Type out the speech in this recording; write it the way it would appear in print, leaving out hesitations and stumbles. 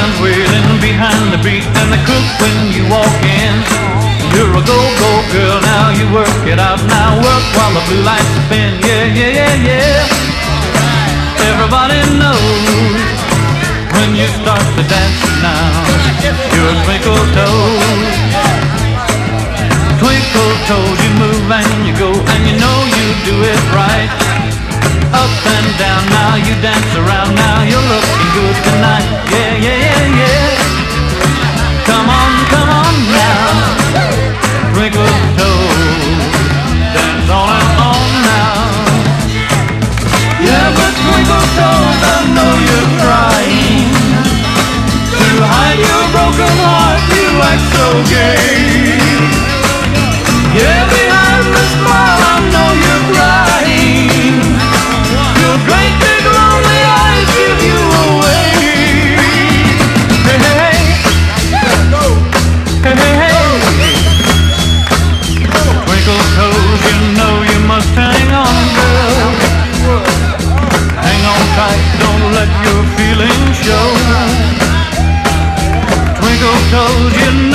drums wailing behind the beat and the crook when you walk in. You're a go-go girl, now you work it out. Now work while the blue lights spin. Yeah, yeah, yeah, yeah. Everybody knows when you start to dance now. You're a twinkle toes. Twinkle toes, you move and you go, and you know you do it right. Up and down, now you dance around. Now you're looking good tonight. Yeah, yeah, yeah, yeah. Come on now. Twinkle toes, dance on and on now. Yeah, but twinkle toes, I know you're crying. To hide your broken heart, you act so gay. Yeah, behind the smile, I know you're crying. Your great big lonely eyes give you away. Hey, hey, hey, hey, hey. Twinkle toes, you know you must hang on, girl. Hang on tight, don't let your feelings show. Twinkle toes, you know